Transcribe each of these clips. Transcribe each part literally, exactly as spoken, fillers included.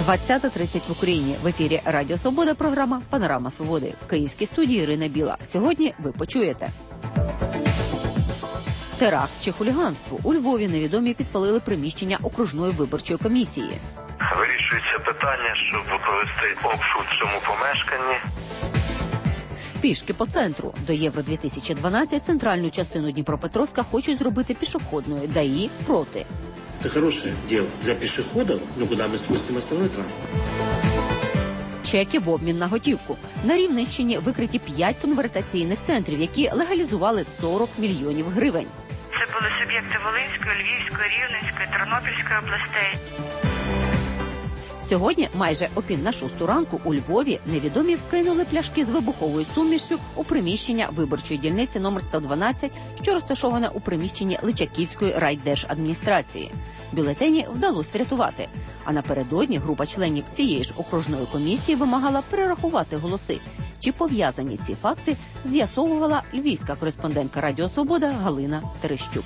двадцята тридцять в Україні. В ефірі Радіо Свобода, програма «Панорама Свободи». В київській студії Ірина Біла. Сьогодні ви почуєте. Теракт чи хуліганство. У Львові невідомі підпалили приміщення окружної виборчої комісії. Вирішується питання, щоб провести обшук в цьому помешканні. Пішки по центру. До Євро дві тисячі дванадцять центральну частину Дніпропетровська хочуть зробити пішохідною. ДАІ проти. Это хорошее дело для пешеходов, но куда мы спустим остальной транспорт? Чеки в обмін на готівку. На Рівненщині викриті п'ять конвертаційних центрів, які легалізували сорок мільйонів гривень. Це були суб'єкти Волинської, Львівської, Рівненської, Тернопільської областей. Сьогодні, майже о пів на шосту ранку, у Львові невідомі вкинули пляшки з вибуховою сумішю у приміщення виборчої дільниці номер сто дванадцять, що розташоване у приміщенні Личаківської райдержадміністрації. Бюлетені вдалося врятувати. А напередодні група членів цієї ж окружної комісії вимагала перерахувати голоси. Чи пов'язані ці факти, з'ясовувала львівська кореспондентка Радіо Свобода Галина Терещук.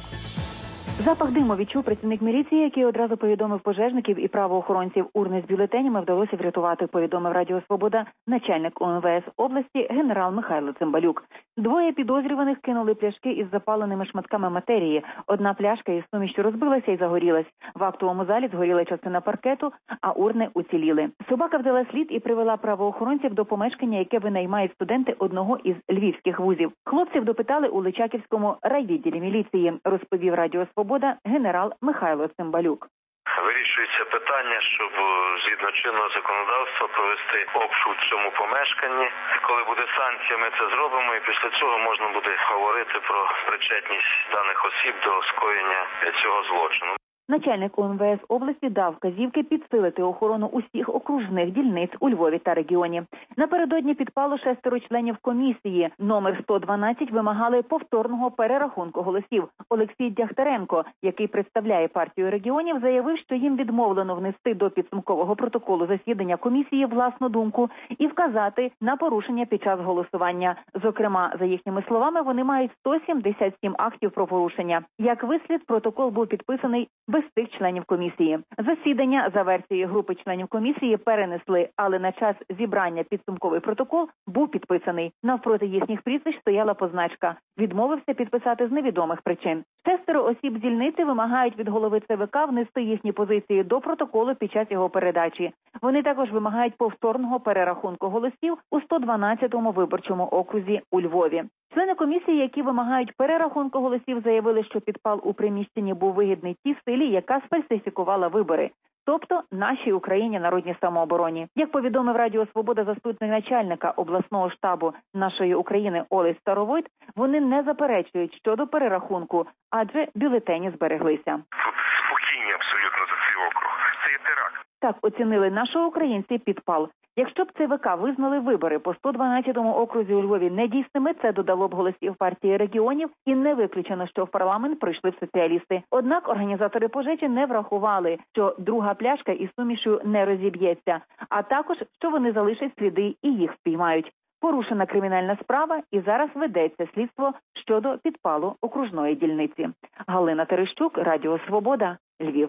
Запах диму відчув працівник міліції, який одразу повідомив пожежників і правоохоронців. Урни з бюлетенями вдалося врятувати, повідомив Радіо Свобода начальник О Ем Ве Ес області генерал Михайло Цимбалюк. Двоє підозрюваних кинули пляшки із запаленими шматками матерії. Одна пляшка із сумішчю розбилася і загорілась. В актовому залі згоріла частина паркету, а урни уціліли. Собака взяла слід і привела правоохоронців до помешкання, яке винаймають студенти одного із львівських вузів. Хлопців допитали у Личаківському райвідділі міліції, розповів Радіо Свобода генерал Михайло Цимбалюк. Вирішується питання, щоб згідно чинного законодавства провести обшук в цьому помешканні. Коли буде санкція, ми це зробимо, і після цього можна буде говорити про причетність даних осіб до скоєння цього злочину. Начальник О Ем Ве Ес області дав вказівки підсилити охорону усіх окружних дільниць у Львові та регіоні. Напередодні підпалу шестеро членів комісії. Номер сто дванадцять вимагали повторного перерахунку голосів. Олексій Дягтяренко, який представляє партію регіонів, заявив, що їм відмовлено внести до підсумкового протоколу засідання комісії власну думку і вказати на порушення під час голосування. Зокрема, за їхніми словами, вони мають сто сімдесят сім актів про порушення. Як вислід, протокол був підписаний без тих членів комісії. Засідання, за версією групи членів комісії, перенесли, але на час зібрання підсумковий протокол був підписаний. Навпроти їхніх прізвищ стояла позначка «Відмовився підписати з невідомих причин». Шестеро осіб дільниці вимагають від голови Це Ве Ка внести їхні позиції до протоколу під час його передачі. Вони також вимагають повторного перерахунку голосів у сто дванадцятому виборчому окрузі у Львові. Члени комісії, які вимагають перерахунку голосів, заявили, що підпал у приміщенні був вигідний тій силі, яка сфальсифікувала вибори. Тобто нашій Україні народній самообороні. Як повідомив Радіо Свобода заступник начальника обласного штабу нашої України Олесь Старовойт, вони не заперечують щодо перерахунку, адже бюлетені збереглися. Спокійні абсолютно за цей округ. Це є теракт. Так оцінили наші українці підпал. Якщо б Це Ве Ка визнали вибори по сто дванадцятому окрузі у Львові недійсними, це додало б голосів партії регіонів, і не виключено, що в парламент прийшли б соціалісти. Однак організатори пожежі не врахували, що друга пляшка із сумішю не розіб'ється, а також, що вони залишать сліди і їх впіймають. Порушена кримінальна справа і зараз ведеться слідство щодо підпалу окружної дільниці. Галина Терещук, Радіо Свобода, Львів.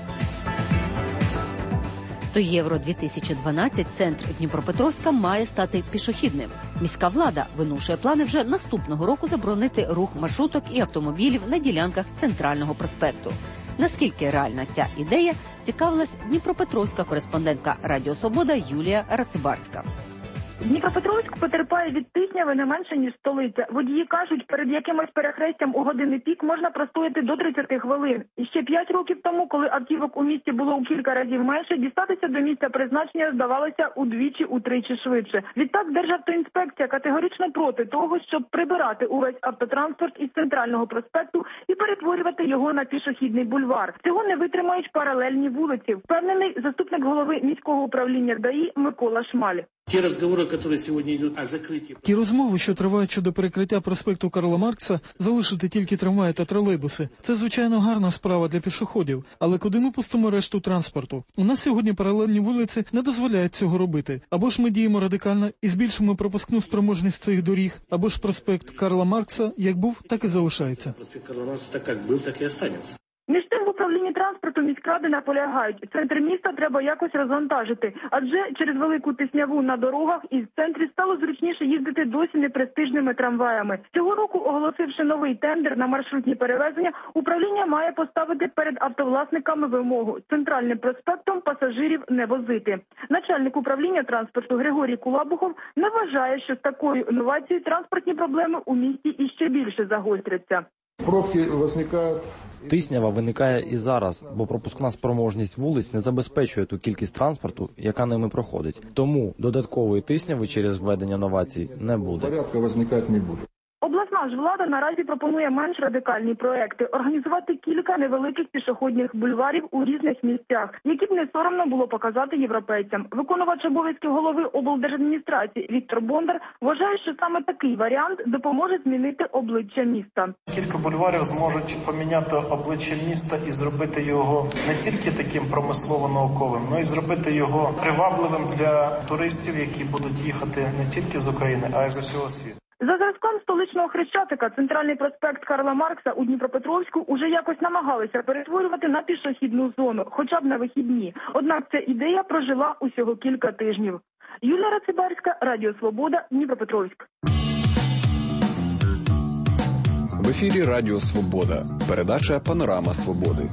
До Євро дві тисячі дванадцять центр Дніпропетровська має стати пішохідним. Міська влада виношує плани вже наступного року заборонити рух маршруток і автомобілів на ділянках Центрального проспекту. Наскільки реальна ця ідея, цікавилась дніпропетровська кореспондентка Радіо Свобода Юлія Рацибарська. Дніпропетровськ потерпає від тисняви не менше, ніж столиця. Водії кажуть, перед якимось перехрестям у години пік можна простояти до тридцяти хвилин. І ще п'ять років тому, коли автівок у місті було у кілька разів менше, дістатися до місця призначення здавалося удвічі-утричі швидше. Відтак Державтоінспекція категорично проти того, щоб прибирати увесь автотранспорт із Центрального проспекту і перетворювати його на пішохідний бульвар. Цього не витримають паралельні вулиці, впевнений заступник голови міського управління ДАІ Микола Шмаль. Ті розмови, які сьогодні йдуть о закритті. Ті розмови, що тривають щодо перекриття проспекту Карла Маркса, залишити тільки трамваї та тролейбуси. Це, звичайно, гарна справа для пішоходів. Але куди ми пустимо решту транспорту? У нас сьогодні паралельні вулиці не дозволяють цього робити. Або ж ми діємо радикально і збільшимо пропускну спроможність цих доріг, або ж проспект Карла Маркса як був, так і залишається. Проспект Карла Маркса так як був, так і залишається. Між тим, в управлінні транспорту міськради наполягають, центр міста треба якось розвантажити, адже через велику тисняву на дорогах із центру стало зручніше їздити досі непрестижними трамваями. Цього року, оголосивши новий тендер на маршрутні перевезення, управління має поставити перед автовласниками вимогу центральним проспектом пасажирів не возити. Начальник управління транспорту Григорій Кулабухов не вважає, що з такою інновацією транспортні проблеми у місті іще більше загостряться. Пробки виникають. Тиснява виникає і зараз, бо пропускна спроможність вулиць не забезпечує ту кількість транспорту, яка ними проходить. Тому додаткової тисняви через введення новацій не буде. Порядку виникати не буде. Обласна ж влада наразі пропонує менш радикальні проекти – організувати кілька невеликих пішохідних бульварів у різних місцях, які б не соромно було показати європейцям. Виконувач обов'язків голови облдержадміністрації Віктор Бондар вважає, що саме такий варіант допоможе змінити обличчя міста. Кілька бульварів зможуть поміняти обличчя міста і зробити його не тільки таким промислово-науковим, але й зробити його привабливим для туристів, які будуть їхати не тільки з України, а й з усього світу. За зразком столичного Хрещатика центральний проспект Карла Маркса у Дніпропетровську уже якось намагалися перетворювати на пішохідну зону, хоча б на вихідні. Однак ця ідея прожила усього кілька тижнів. Юлія Рацибарська, Радіо Свобода, Дніпропетровськ. В ефірі Радіо Свобода. Передача «Панорама Свободи».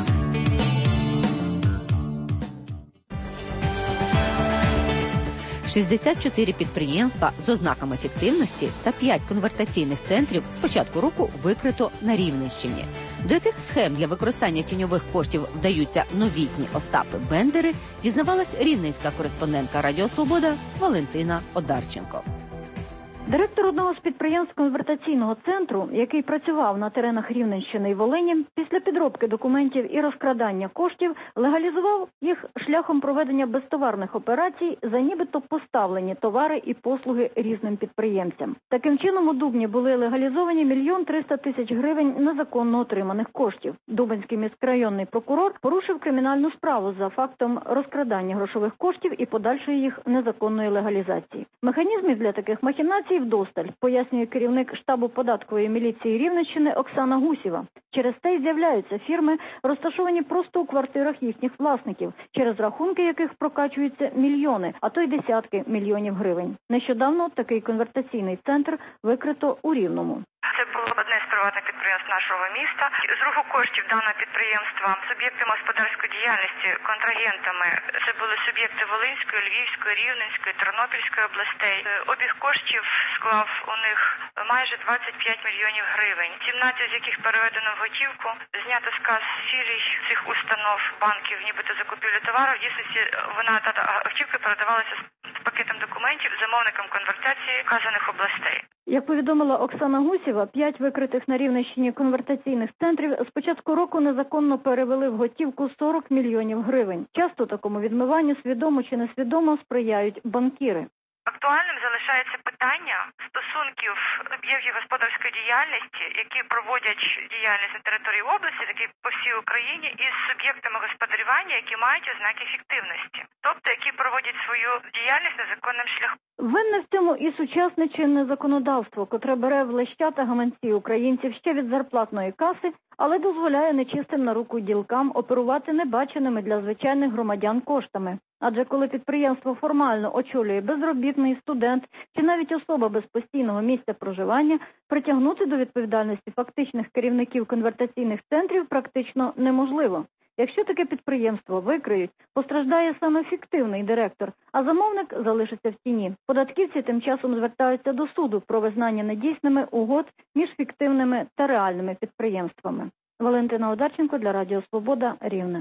шістдесят чотири підприємства з ознаками ефективності та п'ять конвертаційних центрів з початку року викрито на Рівненщині. До яких схем для використання тіньових коштів вдаються новітні Остапи Бендери, дізнавалась рівненська кореспондентка Радіо Свобода Валентина Одарченко. Директор одного з підприємств конвертаційного центру, який працював на теренах Рівненщини і Волині, після підробки документів і розкрадання коштів легалізував їх шляхом проведення безтоварних операцій за нібито поставлені товари і послуги різним підприємцям. Таким чином у Дубні були легалізовані мільйон триста тисяч гривень незаконно отриманих коштів. Дубенський міськрайонний прокурор порушив кримінальну справу за фактом розкрадання грошових коштів і подальшої їх незаконної легалізації. Механізмів для таких махінацій вдосталь, пояснює керівник штабу податкової міліції Рівненщини Оксана Гусєва. Через те й з'являються фірми, розташовані просто у квартирах їхніх власників, через рахунки яких прокачуються мільйони, а то й десятки мільйонів гривень. Нещодавно такий конвертаційний центр викрито у Рівному. Це було одне з приватних підприємств нашого міста. З руху коштів даного підприємства суб'єктами господарської діяльності, контрагентами, це були суб'єкти Волинської, Львівської, Рівненської, Тернопільської областей. Обіг коштів склав у них майже двадцять п'ять мільйонів гривень, сімнадцять з яких переведено в готівку, знято з кас філій цих установ, банків, нібито закупівлі товару. В дійсності вона, та готівка передавалася з пакетом документів замовникам конвертації вказаних областей. Як повідомила Оксана Гусєва, п'ять викритих на Рівненщині конвертаційних центрів з початку року незаконно перевели в готівку сорок мільйонів гривень. Часто такому відмиванню свідомо чи несвідомо сприяють банкіри. Актуальним залишається питання стосунків суб'єктів господарської діяльності, які проводять діяльність на території області, такі по всій Україні, із суб'єктами господарювання, які мають ознаки фіктивності, тобто які проводять свою діяльність незаконним шляхом. Винне в цьому і сучасне чинне законодавство, котре бере в лещата гаманці українців ще від зарплатної каси, але дозволяє нечистим на руку ділкам оперувати небаченими для звичайних громадян коштами. Адже коли підприємство формально очолює безробітний, студент чи навіть особа без постійного місця проживання, притягнути до відповідальності фактичних керівників конвертаційних центрів практично неможливо. Якщо таке підприємство викриють, постраждає саме фіктивний директор, а замовник залишиться в тіні. Податківці тим часом звертаються до суду про визнання недійсними угод між фіктивними та реальними підприємствами. Валентина Одарченко для Радіо Свобода, Рівне.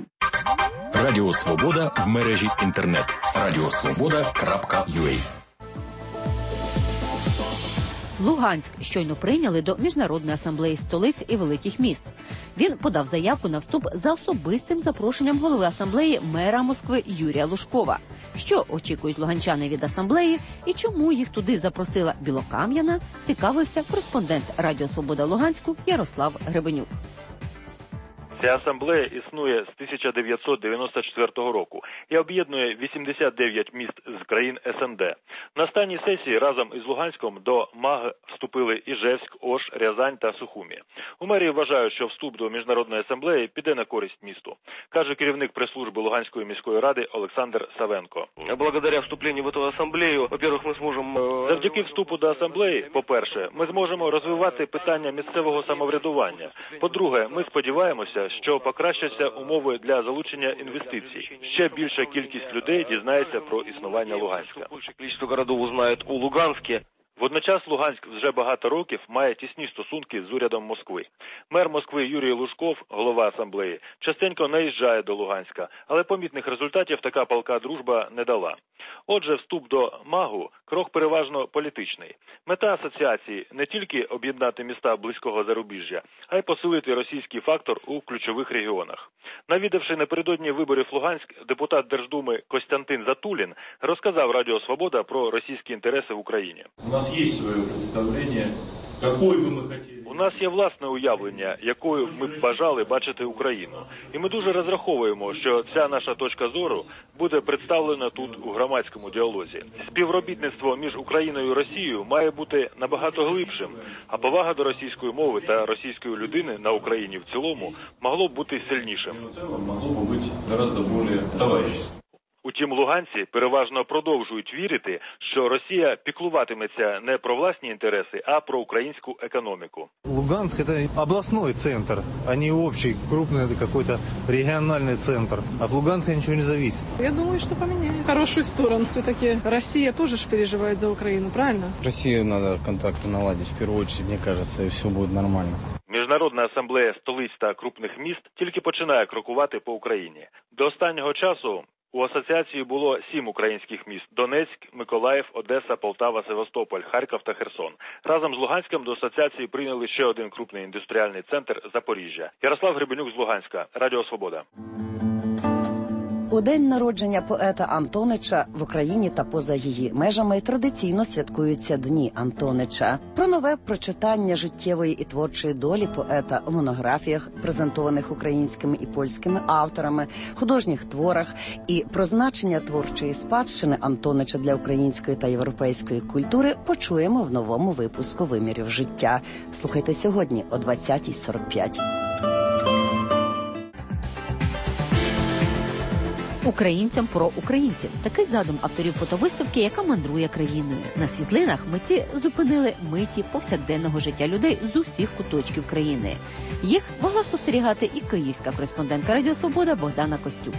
Радіо Свобода в мережі інтернет. радіосвобода крапка ю а. Луганськ щойно прийняли до Міжнародної асамблеї столиць і великих міст. Він подав заявку на вступ за особистим запрошенням голови асамблеї мера Москви Юрія Лужкова. Що очікують луганчани від асамблеї і чому їх туди запросила Білокам'яна, цікавився кореспондент Радіо Свобода Луганську Ярослав Гребенюк. Ця асамблея існує з тисяча дев'ятсот дев'яносто четвертого року і об'єднує вісімдесят дев'ять міст з країн ес ен де. На останній сесії разом із Луганськом до МАГ вступили Іжевськ, Ош, Рязань та Сухумі. У мерії вважають, що вступ до міжнародної асамблеї піде на користь місту, каже керівник прес-служби Луганської міської ради Олександр Савенко. Благодаря вступленню в цю асамблею, во-первых, ми зможемо... Завдяки вступу до асамблеї, по-перше, ми зможемо розвивати питання місцевого самоврядування. По-друге, ми сподіваємося, що покращаться умови для залучення інвестицій. Ще більша кількість людей дізнається про існування Луганська. Більше кількість городів узнають у Луганську. Водночас Луганськ вже багато років має тісні стосунки з урядом Москви. Мер Москви Юрій Лужков, голова асамблеї, частенько наїжджає до Луганська, але помітних результатів така палка дружба не дала. Отже, вступ до МАГу – крок переважно політичний. Мета асоціації – не тільки об'єднати міста близького зарубіжжя, а й посилити російський фактор у ключових регіонах. Навідавши напередодні виборів Луганськ, депутат Держдуми Костянтин Затулін розказав Радіо Свобода про російські інтереси в Україні. У нас є своє представлення, якою би ми хотіли. У нас є власне уявлення, якою ми б бажали бачити Україну. І ми дуже розраховуємо, що ця наша точка зору буде представлена тут у громадському діалозі. Співробітництво між Україною і Росією має бути набагато глибшим, а повага до російської мови та російської людини на Україні в цілому могло б бути сильнішим. В цілому могло б бути гораздо більш товаришським. Утім, луганці переважно продовжують вірити, що Росія піклуватиметься не про власні інтереси, а про українську економіку. Луганск – це обласний центр, а не общий, крупний якийсь регіональний центр. От Луганска нічого не залежить. Я думаю, що поміняє. В хорошу сторону. Все-таки Росія теж переживає за Україну, правильно? Росію треба контакти наладити, в першу чергу, мені кажеться, і все буде нормально. Міжнародна асамблея столиць та крупних міст тільки починає крокувати по Україні. До останнього часу у асоціації було сім українських міст – Донецьк, Миколаїв, Одеса, Полтава, Севастополь, Харків та Херсон. Разом з Луганськом до асоціації прийняли ще один крупний індустріальний центр – Запоріжжя. Ярослав Гребенюк з Луганська. Радіо Свобода. У день народження поета Антонича в Україні та поза її межами традиційно святкуються Дні Антонича. Про нове прочитання життєвої і творчої долі поета у монографіях, презентованих українськими і польськими авторами, художніх творах, і про значення творчої спадщини Антонича для української та європейської культури почуємо в новому випуску «Вимірів життя». Слухайте сьогодні о двадцятій сорок п'ять. Українцям про українців. Такий задум авторів фотовиставки, яка мандрує країною. На світлинах митці зупинили миті повсякденного життя людей з усіх куточків країни. Їх могла спостерігати і київська кореспондентка Радіо Свобода Богдана Костюк.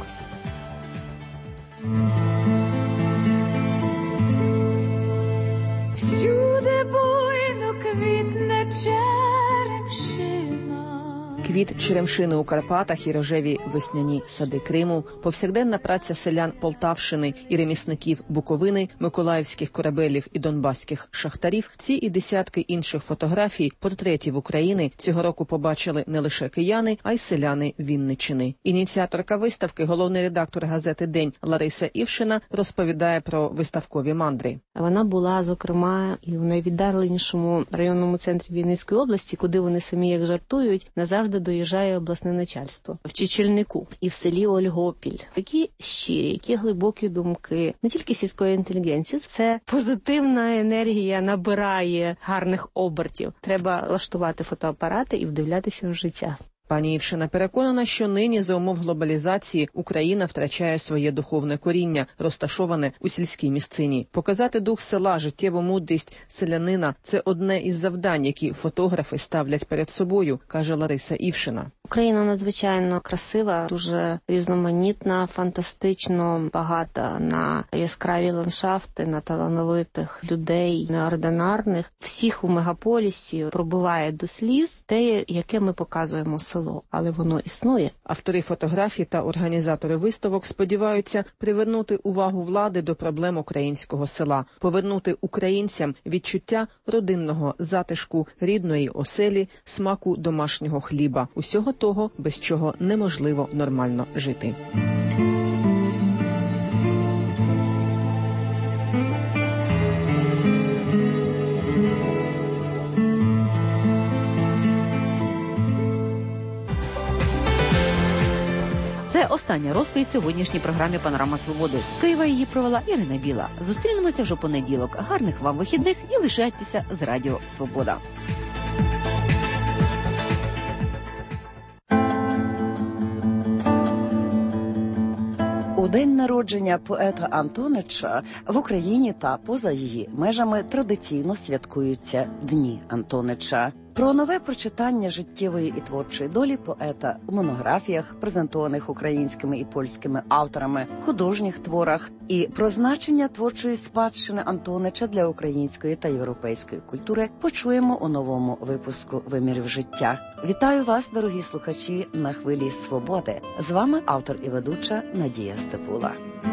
Всюди буйно квітне черемшина. Квіт черемшини у Карпатах і рожеві весняні сади Криму, повсякденна праця селян Полтавщини і ремісників Буковини, миколаївських корабелів і донбаських шахтарів. Ці і десятки інших фотографій, портретів України цього року побачили не лише кияни, а й селяни Вінниччини. Ініціаторка виставки, головний редактор газети «День» Лариса Івшина розповідає про виставкові мандри. Вона була, зокрема, і в найвіддаленішому районному центрі Вінницької області, куди вони самі, як жартують, назавжди доїжджає обласне начальство. В Чечільнику і в селі Ольгопіль. Такі щирі, які глибокі думки. Не тільки сільської інтелігенції. Це позитивна енергія набирає гарних обертів. Треба влаштувати фотоапарати і вдивлятися в життя. Пані Івшина переконана, що нині за умов глобалізації Україна втрачає своє духовне коріння, розташоване у сільській місцині. Показати дух села, життєву мудрість селянина – це одне із завдань, які фотографи ставлять перед собою, каже Лариса Івшина. Україна надзвичайно красива, дуже різноманітна, фантастично багата на яскраві ландшафти, на талановитих людей, неординарних. Всіх у мегаполісі пробиває до сліз те, яке ми показуємо село, але воно існує. Автори фотографій та організатори виставок сподіваються привернути увагу влади до проблем українського села, повернути українцям відчуття родинного затишку, рідної оселі, смаку домашнього хліба. Усього того, без чого неможливо нормально жити. Це остання розповідь сьогоднішній програмі «Панорама Свободи». З Києва її провела Ірина Біла. Зустрінемося вже понеділок. Гарних вам вихідних і лишайтеся з Радіо Свобода. У день народження поета Антонича в Україні та поза її межами традиційно святкуються Дні Антонича. Про нове прочитання життєвої і творчої долі поета у монографіях, презентованих українськими і польськими авторами, художніх творах, і про значення творчої спадщини Антонича для української та європейської культури почуємо у новому випуску «Вимірів життя». Вітаю вас, дорогі слухачі, на хвилі свободи. З вами автор і ведуча Надія Степула.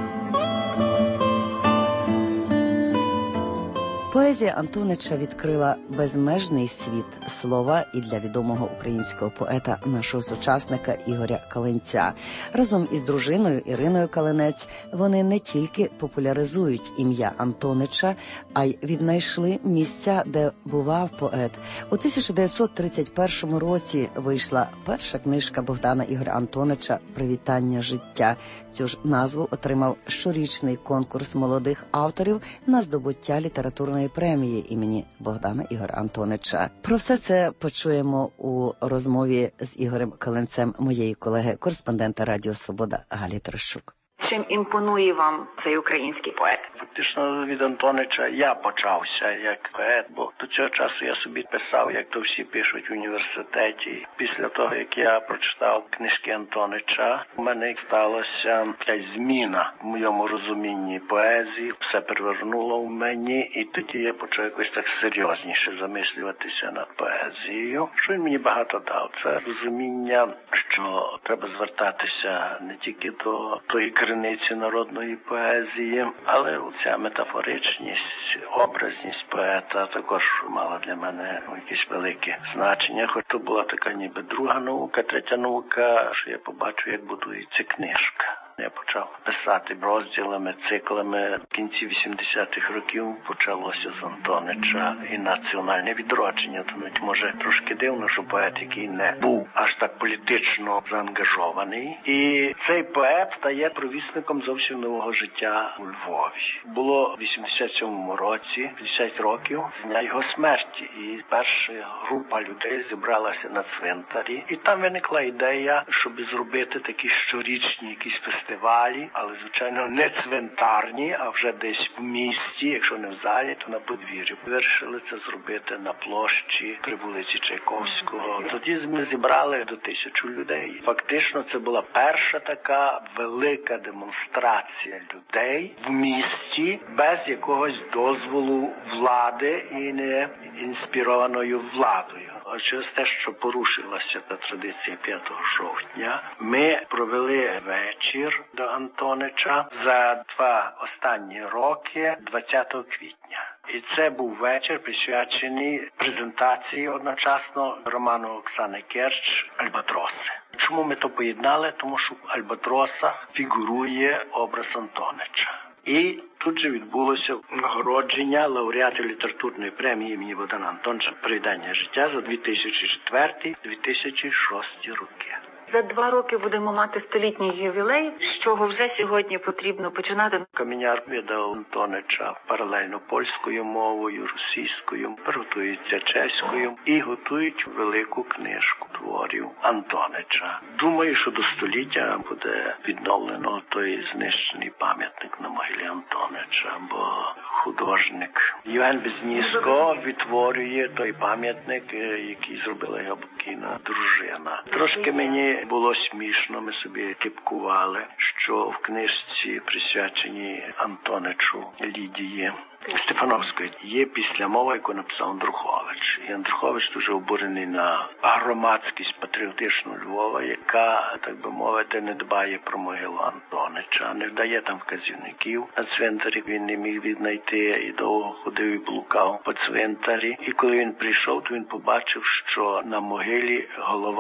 Поезія Антонича відкрила безмежний світ слова і для відомого українського поета, нашого сучасника Ігоря Калинця. Разом із дружиною Іриною Калинець вони не тільки популяризують ім'я Антонича, а й віднайшли місця, де бував поет. У тисяча дев'ятсот тридцять першому році вийшла перша книжка Богдана Ігоря Антонича «Привітання життя». Цю ж назву отримав щорічний конкурс молодих авторів на здобуття літературної премії імені Богдана Ігоря Антонича. Про все це почуємо у розмові з Ігорем Калинцем моєї колеги, кореспондента Радіо Свобода Галі Трощук. Чим імпонує вам цей український поет? Фактично від Антонича я почався як поет, бо до цього часу я собі писав, як то всі пишуть в університеті. Після того, як я прочитав книжки Антонича, у мене сталася якась зміна в моєму розумінні поезії. Все перевернуло в мені, і тоді я почав якось так серйозніше замислюватися над поезією. Що він мені багато дав? Це розуміння, що треба звертатися не тільки до тої криниці народної поезії, але ця метафоричність, образність поета також мала для мене якесь велике значення. Хоч то була така ніби друга наука, третя наука, що я побачив, як будується книжка. Я почав писати розділами, циклами. В кінці вісімдесятих років почалося з Антонича і національне відродження. Тому, може, трошки дивно, що поет, який не був аж так політично заангажований. І цей поет стає провісником зовсім нового життя у Львові. Було в вісімдесят сьомому році, п'ятдесят років, з дня його смерті. І перша група людей зібралася на цвинтарі. І там виникла ідея, щоб зробити такі щорічні якісь фестивалі. Фестивалі, але, звичайно, не цвинтарні, а вже десь в місті, якщо не в залі, то на подвір'ї. Вирішили це зробити на площі при вулиці Чайковського. Тоді ми зібрали до тисячу людей. Фактично, це була перша така велика демонстрація людей в місті без якогось дозволу влади і не інспірованою владою. А через те, що порушилася та традиція п'ятого жовтня, ми провели вечір до Антонича за два останні роки двадцятого квітня. І це був вечір, присвячений презентації одночасно роману Оксани Керч «Альбатроси». Чому ми то поєднали? Тому що в «Альбатросах» фігурує образ Антонича. І тут же відбулося нагородження лауреатів літературної премії імені Богдана Антонича «Привітання життя» за дві тисячі четвертий - дві тисячі шостий роки. За два роки будемо мати столітній ювілей, з чого вже сьогодні потрібно починати. Каменяр видав Антонича паралельно польською мовою, російською, готується чеською і готують велику книжку творів Антонича. Думаю, що до століття буде відновлено той знищений пам'ятник на могилі Антонича, бо художник Євген Безніско відтворює той пам'ятник, який зробила його покійна дружина. Трошки мені було смішно, ми собі кипкували, що в книжці, присвяченій Антоничу Лідії Стефановської, є післямова, яку написав Андрухович. І Андрухович дуже обурений на громадськість патріотичну Львова, яка, так би мовити, не дбає про могилу Антонича, не дає там вказівників. На цвинтарі він не міг віднайти і довго ходив і блукав по цвинтарі. І коли він прийшов, то він побачив, що на могилі голова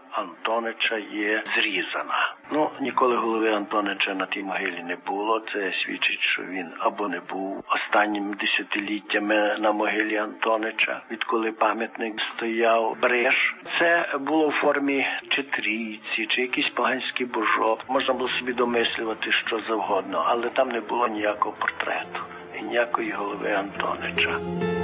Антонича є зрізана. Ну, ніколи голови Антонича на тій могилі не було. Це свідчить, що він або не був останніми десятиліттями на могилі Антонича, відколи пам'ятник стояв бриж. Це було в формі чи трійці, чи якийсь поганський божок. Можна було собі домислювати що завгодно, але там не було ніякого портрету і ніякої голови Антонича.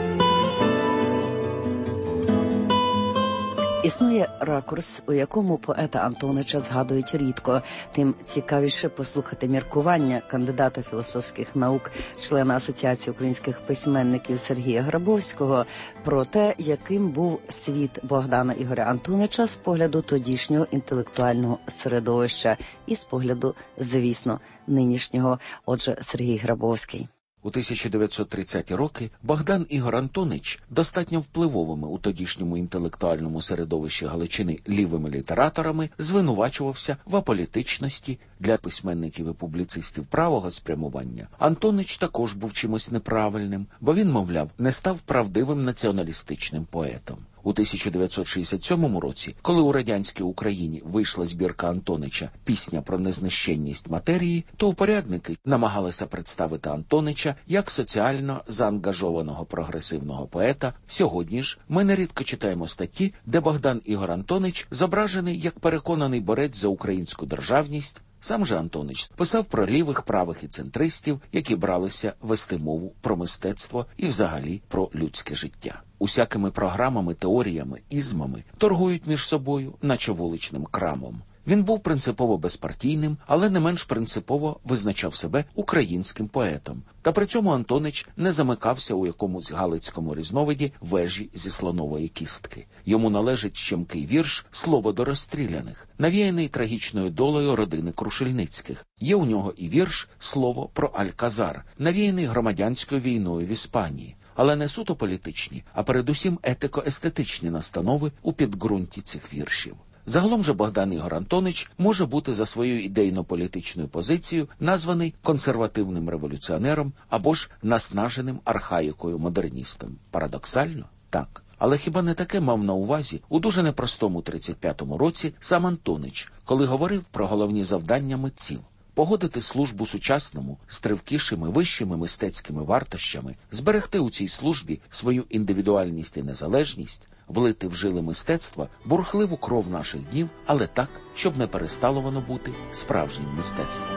Існує ракурс, у якому поета Антонича згадують рідко. Тим цікавіше послухати міркування кандидата філософських наук, члена Асоціації українських письменників Сергія Грабовського про те, яким був світ Богдана Ігоря Антонича з погляду тодішнього інтелектуального середовища і з погляду, звісно, нинішнього. Отже, Сергій Грабовський. У тисяча дев'ятсот тридцяті роки Богдан Ігор Антонич, достатньо впливовими у тодішньому інтелектуальному середовищі Галичини лівими літераторами, звинувачувався в аполітичності. Для письменників і публіцистів правого спрямування Антонич також був чимось неправильним, бо він, мовляв, не став правдивим націоналістичним поетом. У тисяча дев'ятсот шістдесят сьомому році, коли у радянській Україні вийшла збірка Антонича «Пісня про незнищенність матерії», то упорядники намагалися представити Антонича як соціально заангажованого прогресивного поета. Сьогодні ж ми нерідко читаємо статті, де Богдан Ігор Антонич зображений як переконаний борець за українську державність. Сам же Антонич писав про лівих, правих і центристів, які бралися вести мову про мистецтво і взагалі про людське життя. Усякими програмами, теоріями, ізмами торгують між собою, наче вуличним крамом. Він був принципово безпартійним, але не менш принципово визначав себе українським поетом. Та при цьому Антонич не замикався у якомусь галицькому різновиді вежі зі слонової кістки. Йому належить щемкий вірш «Слово до розстріляних», навіяний трагічною долею родини Крушельницьких. Є у нього і вірш «Слово про Альказар», навіяний громадянською війною в Іспанії. Але не суто політичні, а передусім етико-естетичні настанови у підґрунті цих віршів. Загалом же Богдан Ігор Антонич може бути за своєю ідейно-політичною позицією названий консервативним революціонером або ж наснаженим архаїкою-модерністом. Парадоксально? Так. Але хіба не таке мав на увазі у дуже непростому тридцять п'ятому році сам Антонич, коли говорив про головні завдання митців? Погодити службу сучасному з тривкішими вищими мистецькими вартощами, зберегти у цій службі свою індивідуальність і незалежність, влити в жили мистецтва бурхливу кров наших днів, але так, щоб не перестало воно бути справжнім мистецтвом.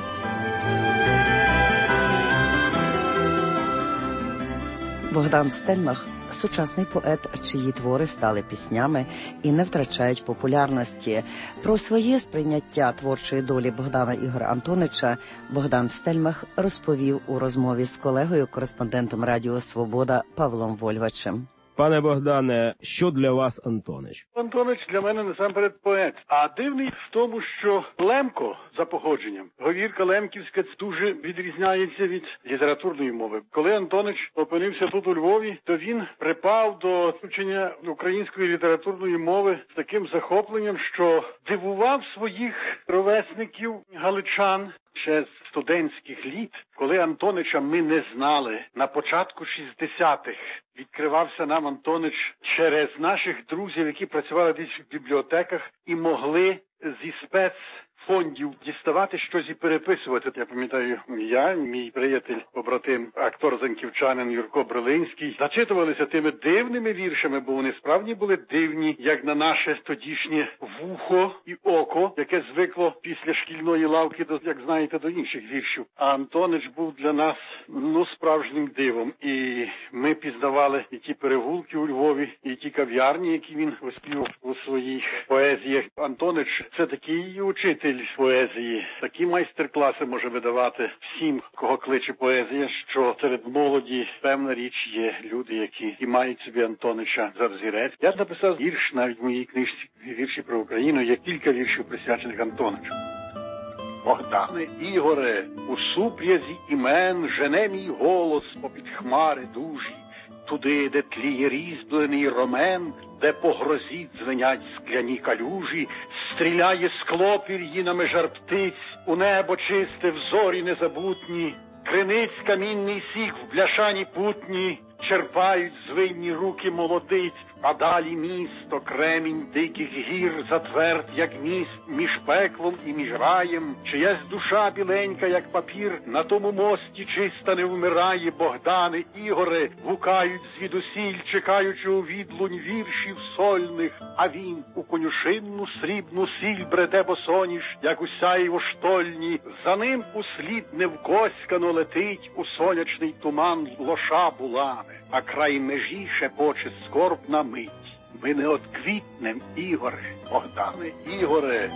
Богдан Стельмах – сучасний поет, чиї твори стали піснями і не втрачають популярності. Про своє сприйняття творчої долі Богдана Ігора Антонича Богдан Стельмах розповів у розмові з колегою, кореспондентом Радіо Свобода Павлом Вольвачем. Пане Богдане, що для вас Антонич? Антонич для мене насамперед поет. А дивний в тому, що Лемко за походженням, говірка лемківська, дуже відрізняється від літературної мови. Коли Антонич опинився тут у Львові, то він припав до вивчення української літературної мови з таким захопленням, що дивував своїх ровесників галичан ще з студентських літ, коли Антонича ми не знали. На початку шістдесятих відкривався нам Антонич через наших друзів, які працювали десь в бібліотеках і могли зі спецфондів діставати щось і переписувати. Я пам'ятаю, я, мій приятель, побратим, актор-занківчанин Юрко Брилинський, зачитувалися тими дивними віршами, бо вони справді були дивні, як на наше тодішнє вухо і око, яке звикло після шкільної лавки, до, як знаєте, до інших віршів. А Антонич був для нас, ну, справжнім дивом. І ми пізнавали і ті перевулки у Львові, і ті кав'ярні, які він оспівав у своїх поезіях. Антонич – це такий учитель поезії, такі майстер-класи може видавати всім, кого кличе поезія, що серед молоді, певна річ, є люди, які і мають собі Антонича за взірець. Я написав вірш навіть в моїй книжці «Вірші про Україну», є кілька віршів, присвячених Антоничу. Богдане Ігоре, у суп'язі імен жене мій голос попід хмари дужі, туди, де тліє різьблений ромен, де по грозі дзвенять скляні калюжі, стріляє скло пір'їнами жар птиць, у небо чисте, в зорі незабутні, криниць камінний сік в бляшані путні, черпають звинні руки молодиць, а далі місто, кремінь диких гір, затверд, як міст, між пеклом і між раєм, чиясь душа біленька, як папір, на тому мості чиста не вмирає. Богдане, Ігоре, гукають звідусіль, чекаючи у відлунь віршів сольних, а він у конюшинну срібну сіль бреде босоніж, як у сяйво штольні, за ним услід невкоськано летить у сонячний туман лоша булане, а край межі шепоче скорбна мить. Ми не отквітнем, Ігоре, Богдане, Ігоре.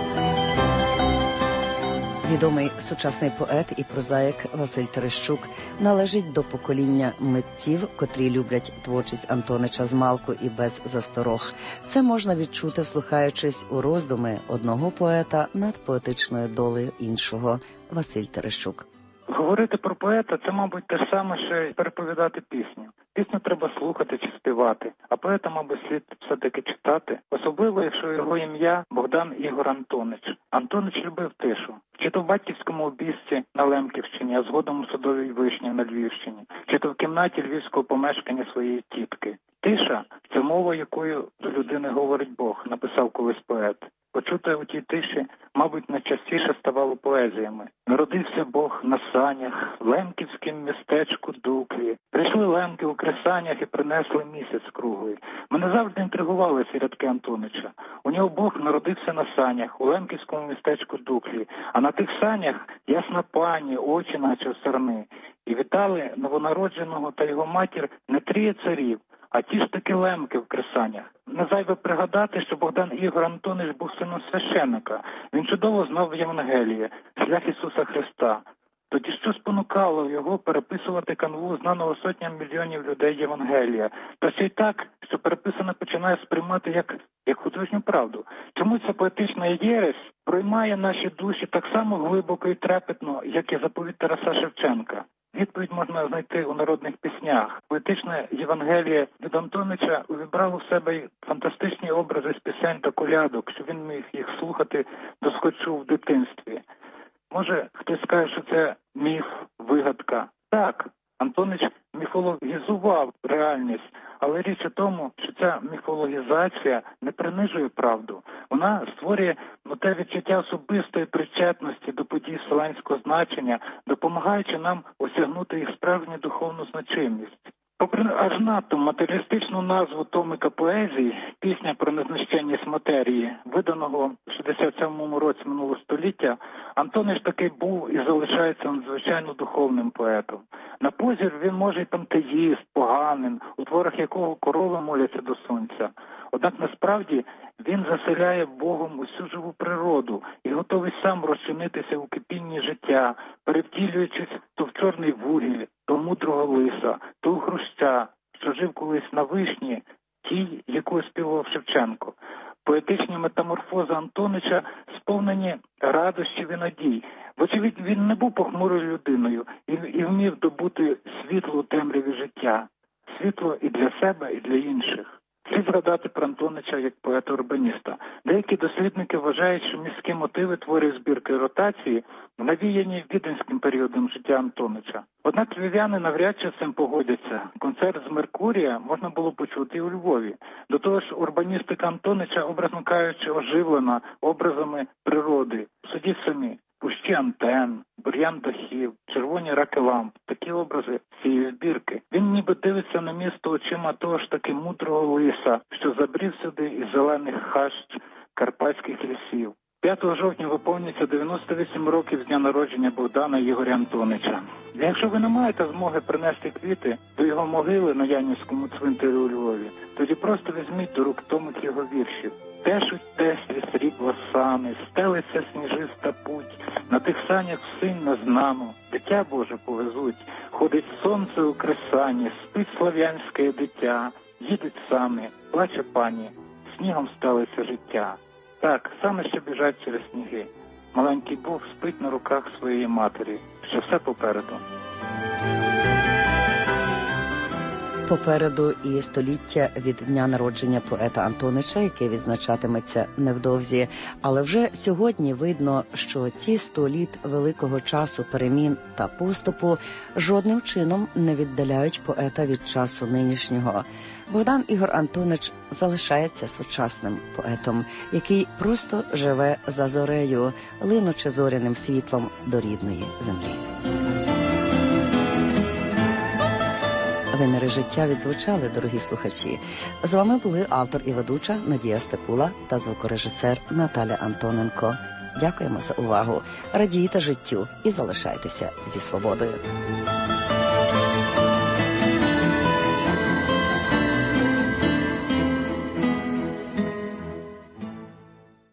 Відомий сучасний поет і прозаїк Василь Терещук належить до покоління митців, котрі люблять творчість Антонича змалку і без засторог. Це можна відчути, вслухаючись у роздуми одного поета над поетичною долею іншого. Василь Терещук. Говорити про поета – це, мабуть, те ж саме, що й переповідати пісню. Пісню треба слухати чи співати, а поета, мабуть, слід все-таки читати, особливо, якщо його ім'я Богдан Ігор Антонич. Антонич любив тишу. Чи то в батьківському обійсті на Лемківщині, а згодом у Садовій Вишні на Львівщині, чи то в кімнаті львівського помешкання своєї тітки. Тиша – це мова, якою до людини говорить Бог, написав колись поет. Почуте у тій тиші, мабуть, найчастіше ставало поезіями. Народився Бог на санях, в лемківськім містечку Дуклі. Прийшли лемки у кресанях і принесли місяць круглий. Мене завжди інтригували ці рядки Антонича. У нього Бог народився на санях, у лемківському містечку Дуклі. А на тих санях ясна пані, очі наче в сарни. І вітали новонародженого та його матір не тріє царів, а ті ж таки лемки в кресанях. Не зайве пригадати, що Богдан Ігор Антонич був сином священника. Він чудово знав Євангеліє, шлях Ісуса Христа. Тоді що спонукало його переписувати канву знаного сотням мільйонів людей Євангелія? Та ще й так, що переписане починає сприймати як, як художню правду. Чому ця поетична єресь проймає наші душі так само глибоко і трепетно, як і заповідь Тараса Шевченка? Відповідь можна знайти у народних піснях. Поетичне Євангеліє від Антонича увібрало в себе фантастичні образи з пісень та колядок, що він міг їх слухати досхочу в дитинстві. Може, хтось скаже, що це міф, вигадка. Так, Антонич міфологізував реальність, але річ у тому, що ця міфологізація не принижує правду. Вона створює ну, те відчуття особистої причетності до подій вселенського значення, допомагаючи нам осягнути їх справжню духовну значимість. Попри аж надто матеріалістичну назву томика поезії «Пісня про незнищенність матерії», виданого в шістдесят сьомому році минулого століття, Антонич таки був і залишається надзвичайно духовним поетом. На позір він може й пантеїст, поганин, у творах якого корови моляться до сонця. Однак насправді він заселяє Богом усю живу природу і готовий сам розчинитися у кипінні життя, перевтілюючись то в чорний вугіль, то в мудрого лиса, то у хруща, що жив колись на вишні, тій, яку співав Шевченко. Поетичні метаморфози Антонича сповнені радощів і надій. Вочевидь, він не був похмурою людиною і, і вмів добути світло у темряві життя. Світло і для себе, і для інших. Слід згадати про Антонича як поета-урбаніста. Деякі дослідники вважають, що міські мотиви творів збірки ротації навіяні віденським періодом життя Антонича. Однак львів'яни навряд чи з цим погодяться. Концерт з Меркурія можна було почути і у Львові. До того ж, урбаністика Антонича, образно кажучи, оживлена образами природи. Судіть самі. Пущі антен, бур'ян дахів, червоні раки ламп – такі образи цієї збірки. Він ніби дивиться на місто очима того ж таки мудрого лиса, що забрів сюди із зелених хащ карпатських лісів. п'ятого жовтня виповнюється дев'яносто вісім років з дня народження Богдана Ігоря Антонича. І якщо ви не маєте змоги принести квіти до його могили на Янівському цвинтарі у Львові, тоді просто візьміть до рук томик його віршів. Тешуть теслі срібла сани, стелиться сніжиста путь, на тих санях синь на знану, дитя Боже повезуть, ходить сонце у кресані, спить слав'янське дитя, їдуть сани, плаче пані, снігом сталося життя. Так, саме ще біжать через сніги. Маленький Бог спить на руках своєї матері, що все попереду. Попереду і століття від дня народження поета Антонича, яке відзначатиметься невдовзі. Але вже сьогодні видно, що ці сто літ великого часу перемін та поступу жодним чином не віддаляють поета від часу нинішнього. Богдан Ігор Антонич залишається сучасним поетом, який просто живе за зорею, линучи зоряним світлом до рідної землі. Виміри життя відзвучали, дорогі слухачі. З вами були автор і ведуча Надія Степула та звукорежисер Наталя Антоненко. Дякуємо за увагу. Радійте життю і залишайтеся зі свободою.